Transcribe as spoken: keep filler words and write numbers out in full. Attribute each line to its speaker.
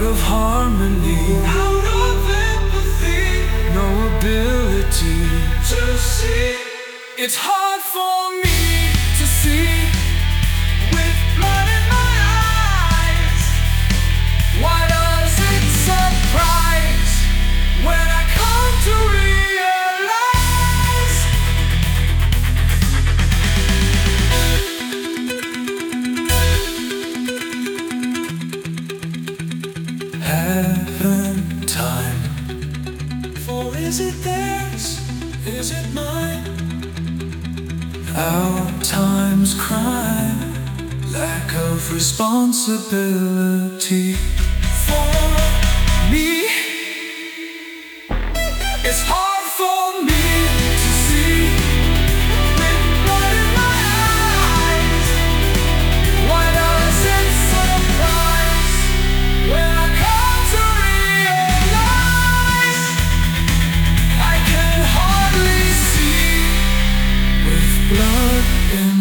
Speaker 1: of harmony,
Speaker 2: out of empathy,
Speaker 1: no ability
Speaker 2: to see.
Speaker 1: It's hard for me to see with blood in my eyes. Why does it surprise when I come to realize? Heaven time, for is it theirs? Is it mine? Our time's crime, lack of responsibility. For me, it's hard for me to see with blood in my eyes. Why does it surprise when I come to realize I can hardly see with blood in